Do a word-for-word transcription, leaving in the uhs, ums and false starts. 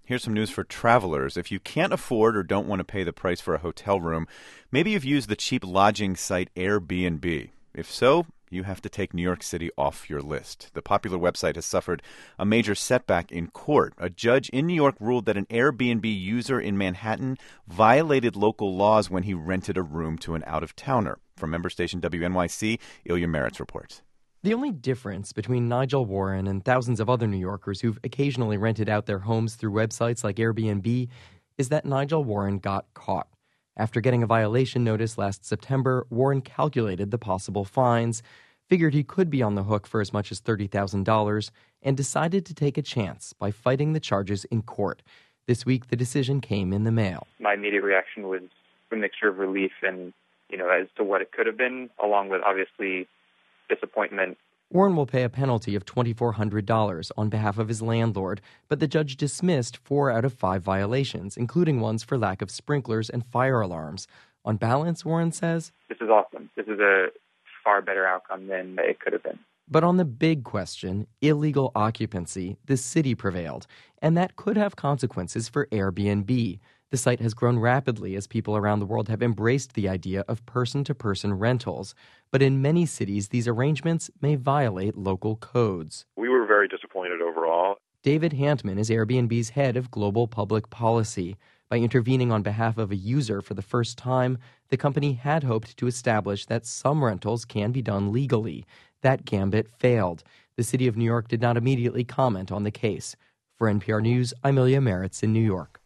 Here's some news for travelers. If you can't afford or don't want to pay the price for a hotel room, maybe you've used the cheap lodging site Airbnb. If so, you have to take New York City off your list. The popular website has suffered a major setback in court. A judge in New York ruled that an Airbnb user in Manhattan violated local laws when he rented a room to an out-of-towner. From member station W N Y C, Ilya Meritz reports. The only difference between Nigel Warren and thousands of other New Yorkers who've occasionally rented out their homes through websites like Airbnb is that Nigel Warren got caught. After getting a violation notice last September, Warren calculated the possible fines, figured he could be on the hook for as much as thirty thousand dollars, and decided to take a chance by fighting the charges in court. This week, the decision came in the mail. My immediate reaction was a mixture of relief and, you know, as to what it could have been, along with obviously disappointment. Warren will pay a penalty of two thousand four hundred dollars on behalf of his landlord, but the judge dismissed four out of five violations, including ones for lack of sprinklers and fire alarms. On balance, Warren says, this is awesome. This is a far better outcome than it could have been. But on the big question, illegal occupancy, the city prevailed, and that could have consequences for Airbnb. The site has grown rapidly as people around the world have embraced the idea of person-to-person rentals. But in many cities, these arrangements may violate local codes. We were very disappointed overall. David Hantman is Airbnb's head of global public policy. By intervening on behalf of a user for the first time, the company had hoped to establish that some rentals can be done legally. That gambit failed. The city of New York did not immediately comment on the case. For N P R News, I'm Ilya Meritz in New York.